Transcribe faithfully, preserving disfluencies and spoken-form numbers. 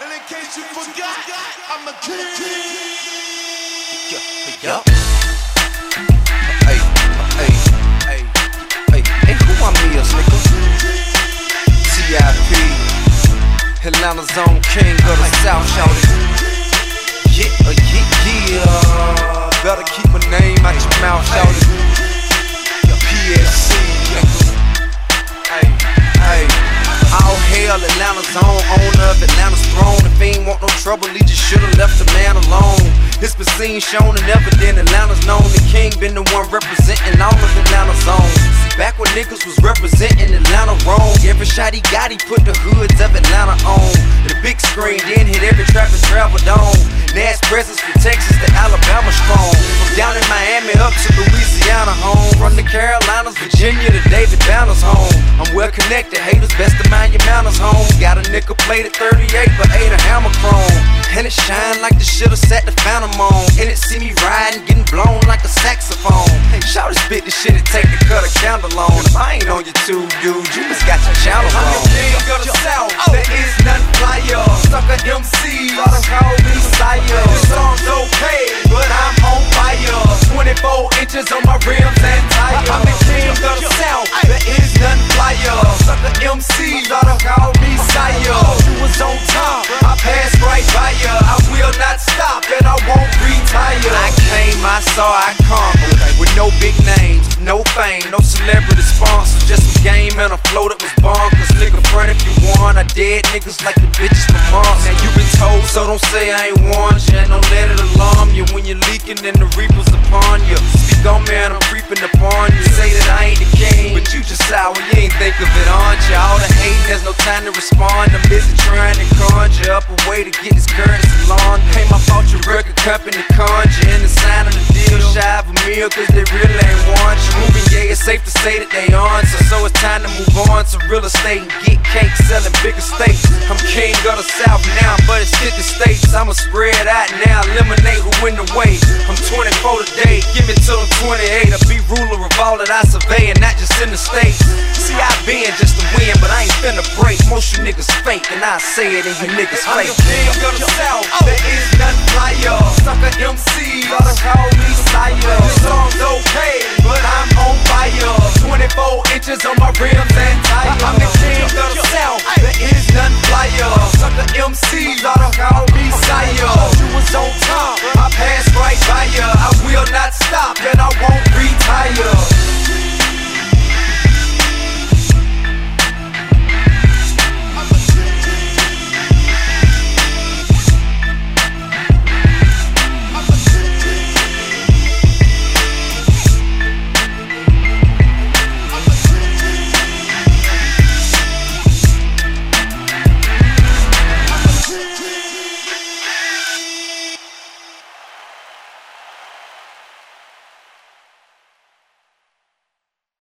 And in case you forgot, I'm a king. Yup. Hey, hey, hey, hey, hey, who I'm is, nigga? T I P, Atlanta's own king of the South, shouted. Yeah, uh, yeah, yeah. Better keep my name out your mouth, shouted. P S C, nigga. Hey, hey. All hail Atlanta's own owner of Atlanta's throne. If he ain't want no trouble, he just should've left the man alone. It's been seen, shown, and evident. Atlanta's known. The king been the one representing all of Atlanta's own. Back when niggas was representing Atlanta wrong, every shot he got, he put the hoods of Atlanta on. The big screen then hit every trap and traveled on. Nash presence from Texas to Alabama strong. From down in Miami up to Louisiana home. From the Carolinas, Virginia to David Banner's home. I'm well connected, haters, best to mind your manners home. Got a nickel plated thirty-eight, but ate a hammer chrome. And it shine like the should've sat the Phantom on. And it see me riding, getting blown like a saxophone. Hey, shout to spit the shit it take to cut a candle on. If I ain't on your tube, dude, you just got your channel wrong. I'm the king of the South, there is none flyer. Sucker M C, gotta call me sire. This song's okay, but I'm on fire. Twenty-four inches on my rims and tires. I'm the king of the South, there is none flyer. Sucker M C, gotta call me sire. You was on top, I passed right by ya. I will not stop and I won't retire. I came, I saw, I conquered. With no big names, no fame, no celebrity sponsors. Just some game and a flow that was bonkers. Nigga, front if you want. I dead niggas like the bitches from Mars. Now you been told, so don't say I ain't warned you. And don't let it alarm you. When you're leaking, then the reaper's upon you. Speak on me and I'm creeping upon you. Say that I ain't the king, but you just sour, you ain't think of it, aren't you? All the hating, there's no time to respond. I'm busy trying to conjure up a way to get this currency lawn. Ain't my fault your record company conjure. And the sign of the deal, shy of a meal, cause they really ain't want you. Moving, yeah, it's safe to say that they on. So, so it's time to move on to real estate and get cake selling bigger states. I'm king of the South now, but it's fifty states. I'ma spread out now, eliminate who in the way. I'm twenty-four today, give me till I'm twenty-eight. I'll be ruler of all that I survey and not just in the States. See, I been just to win, but I ain't finna break. Most you niggas fake, and I say it and you niggas fake. I'm the king of the South, there is none flyer. Sucker M C, gotta call me sire. This song's okay, but I'm on fire. Twenty-four inches on my rims and tires. I'm the king of the South, there is none flyer.